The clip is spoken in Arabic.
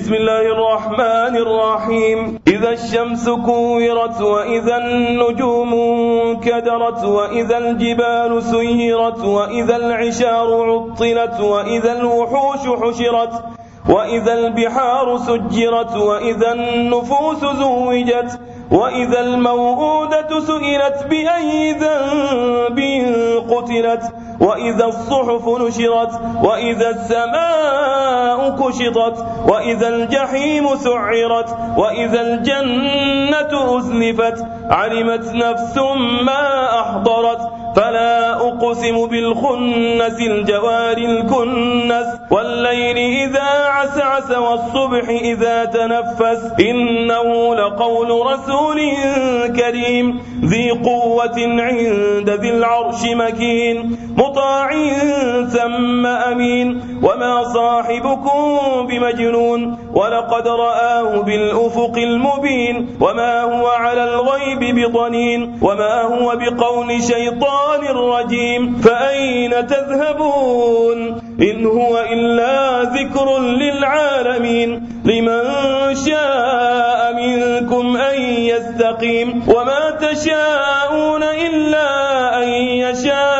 بسم الله الرحمن الرحيم. إذا الشمس كورت وإذا النجوم انكدرت وإذا الجبال سيرت وإذا العشار عطلت وإذا الوحوش حشرت وإذا البحار سجرت وإذا النفوس زوجت وإذا الموءودة سئلت بأي ذنب قتلت وإذا الصحف نشرت وإذا السماء كشطت وإذا الجحيم سعرت وإذا الجنة أزلفت علمت نفس ما أحضرت فلا أقسم بالخنس الجوار الكنس والليل إذا عسعس والصبح إذا تنفس إنه لقول رسول كريم ذي قوة عند ذي العرش مكين مطاع ثم أمين وما صاحبكم بمجنون ولقد رآه بالأفق المبين وما هو على الغيب بضنين وما هو بقول شيطان الرجيم فأين تذهبون إن هو إلا ذكر للعالمين لمن شاء منكم أن يستقيم وما تشاءون إلا أن يشاء